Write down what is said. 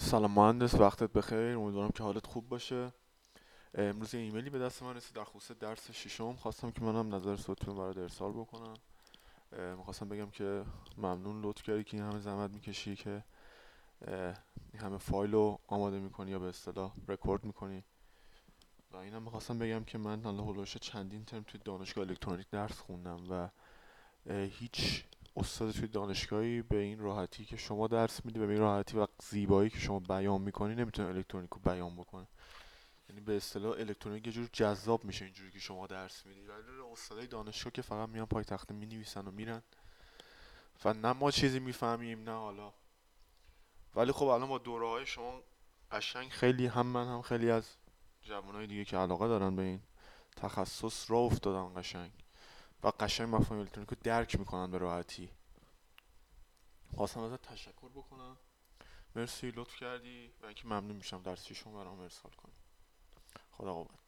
سلام مهندس، وقتت بخیر. امیدوارم که حالت خوب باشه. امروز یه ایمیلی به دست من رسید در خصوص درس ششم. خواستم که منم نظر صوتیمو برات ارسال بکنم. میخواستم بگم که ممنون، لطف کردی که این همه زحمت میکشی که این همه فایل رو آماده میکنی یا به اصطلاح رکورد میکنی. و اینم میخواستم بگم که من حالا هولوش چندین ترم توی دانشگاه الکترونیک درس خوندم و هیچ استاد توی دانشگاهی به این راحتی که شما درس میدی، به این راحتی و زیبایی که شما بیان میکنی، نمیتونه الکترونیک رو بیان بکنه. یعنی به اصطلاح الکترونیک یه جور جذاب میشه اینجوری که شما درس میدی، ولی استادای دانشگاه که فقط میان پای تخته مینویسن و میرن و نه ما چیزی میفهمیم نه حالا. ولی خب الان با دوره های شما قشنگ خیلی هم من هم خیلی از جوانای دیگه که علاقه دارن به این تخصص راه افتادن قشنگ و قشنگ مفاهیم الکترونیک رو درک میکنن به راحتی. خواستم ازت تشکر بکنم. مرسی، لطف کردی و اینکه ممنون میشم درس شما برام ارسال کنی. خدا قوت.